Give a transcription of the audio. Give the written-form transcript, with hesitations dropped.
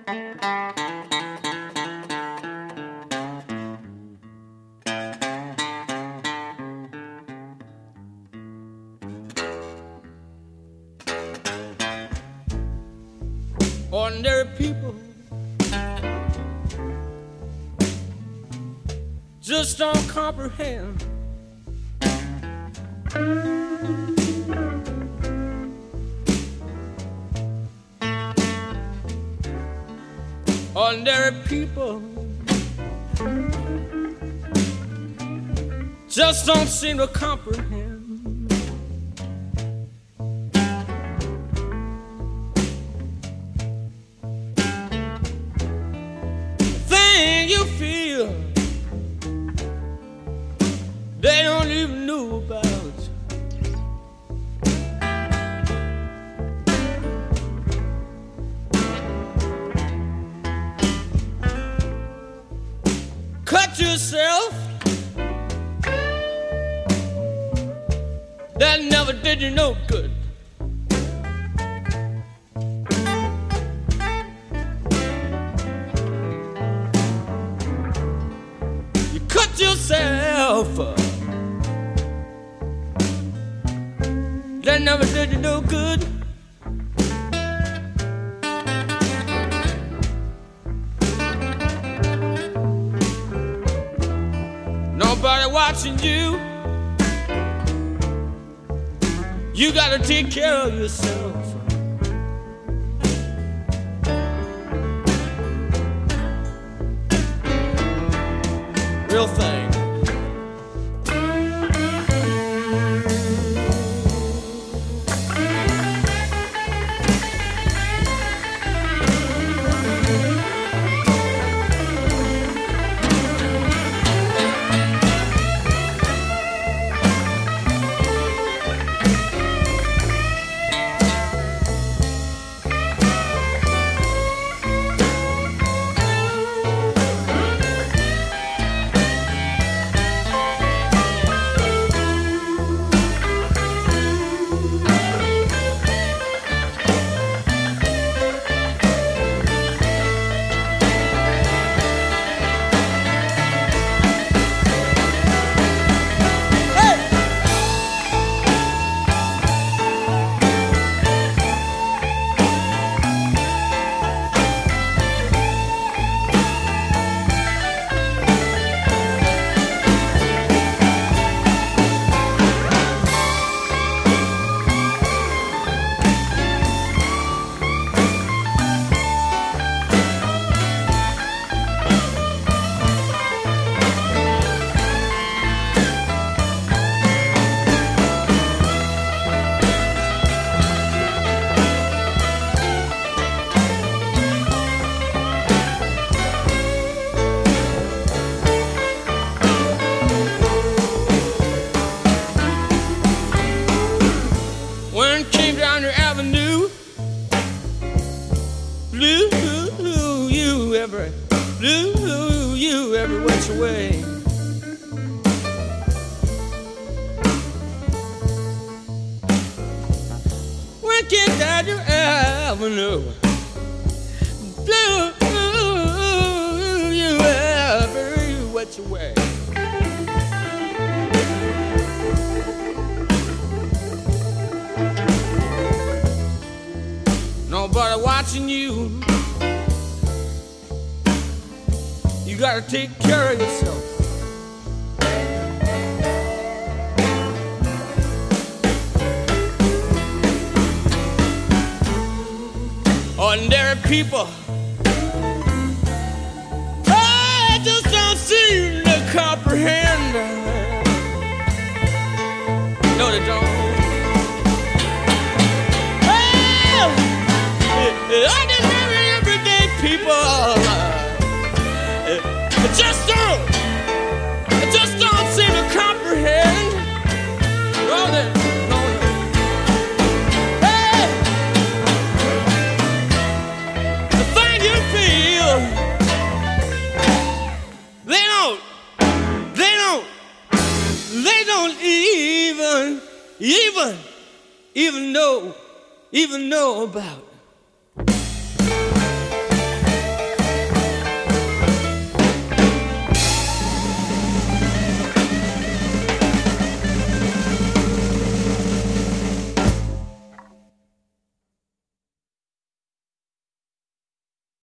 Ordinary people just don't comprehend. Ordinary people just don't seem to comprehend. You feel they don't even know about. Cut yourself, that never did you no good. Yourself, that never did you no good. Nobody watching you. You gotta take care of yourself. Real thing. You every which way. Working down your avenue, blue, you every which way. Nobody watching you. You gotta take care of yourself. Ordinary people, I just don't seem to comprehend. No, they don't. Ordinary everyday people just don't seem to comprehend. No, no. Hey, the thing you feel, they don't even know about.